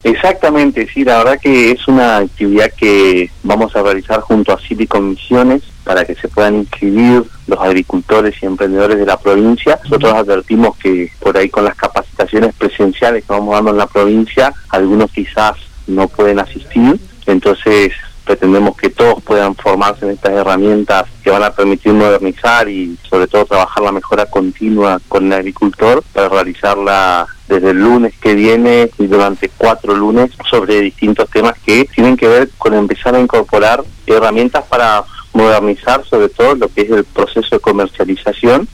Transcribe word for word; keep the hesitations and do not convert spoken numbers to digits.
Exactamente, sí, la verdad que es una actividad que vamos a realizar junto a Silicon Misiones para que se puedan inscribir los agricultores y emprendedores de la provincia. Nosotros advertimos que por ahí con las capacitaciones presenciales que vamos dando en la provincia, algunos quizás no pueden asistir, entonces pretendemos que todos puedan formarse en estas herramientas que van a permitir modernizar y sobre todo trabajar la mejora continua con el agricultor para realizarla desde el lunes que viene y durante cuatro lunes sobre distintos temas que tienen que ver con empezar a incorporar herramientas para modernizar sobre todo lo que es el proceso de comercialización